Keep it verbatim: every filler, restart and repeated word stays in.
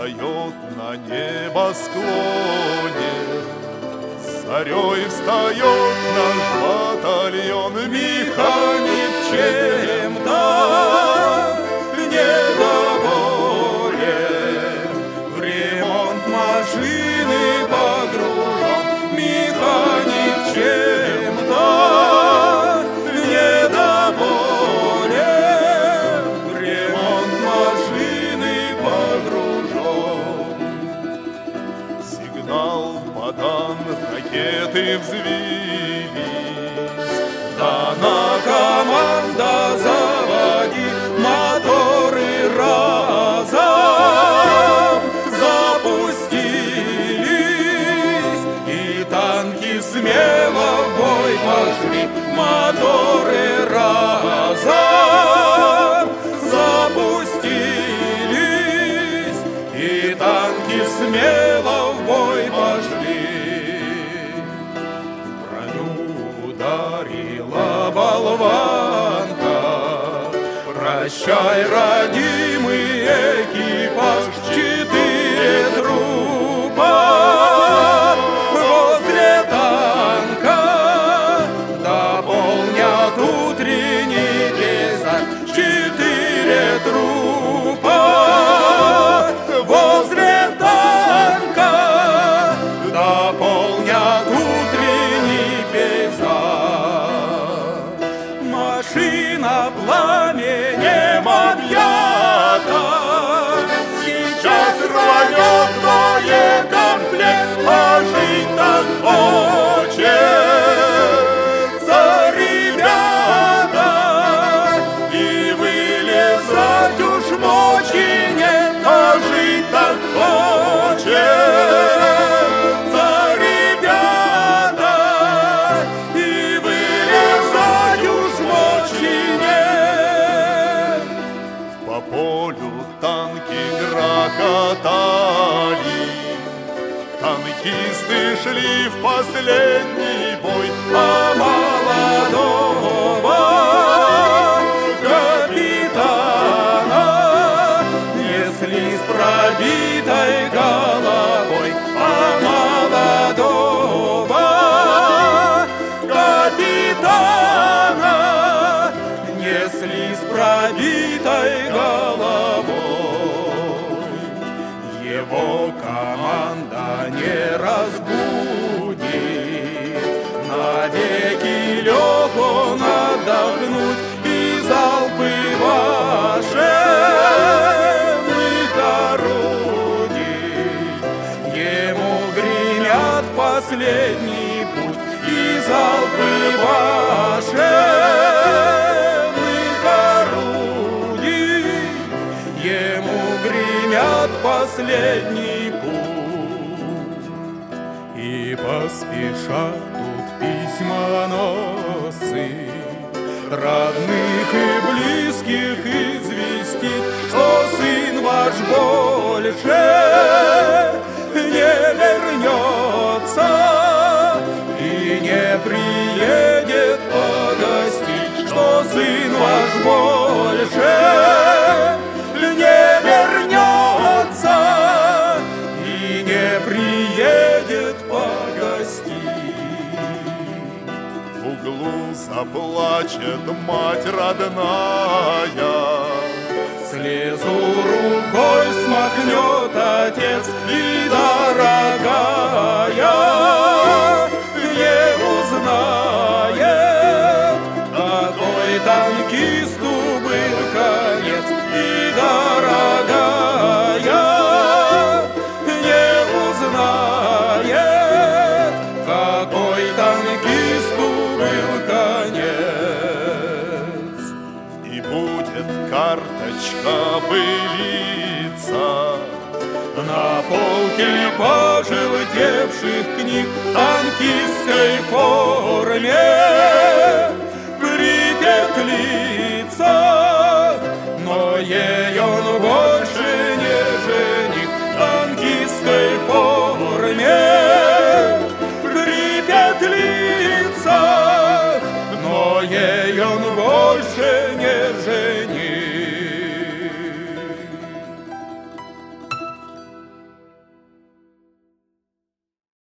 встает на небосклоне, зарей встает наш батальон. Механик чем-то недоволен, в ремонт машины погружен. Механик чем-то недоволен, в ремонт машины погружен. Сигнал подан, ракеты взвились, дана команда заводи моторы разом запустились, и танки смело в бой пошли. Моторы разом запустились, и танки смело в бой пошли. Ударила болванка, прощай, родимый экипаж. Четыре трупа возле танка дополнят утренний пейзаж. Четыре трупа возле танка дополнят утренний пейзаж. Машина пламенем объята, сейчас рванет боекомплект, а жить так хочется, ребята, и вылезать уж мочи нет, а жить так хочется, ребята, и вылезать уж мочи нет. По полю танки грохотали, танкисты шли в последний бой, а молодого капитана несли с пробитой головой. А молодого капитана несли с пробитой головой. Его команда не разбудит, навеки лег он отдохнуть, и залпы ваших орудий ему гремят последний путь, и залпы ваших орудий ему гремят последний путь. И поспешат тут письмоносцы родных и близких известить, что сын ваш больше не вернется и не приедет погостить, что сын ваш больше не вернется и не приедет погостить. В углу заплачет мать родная, слезу рукой смахнет отец, и дорогая не узнает, какой танкисту был конец. И дорогая не узнает, какой танкисту был конец. И будет карточка былица на полке пожелтевших книг в танкистской форме припекли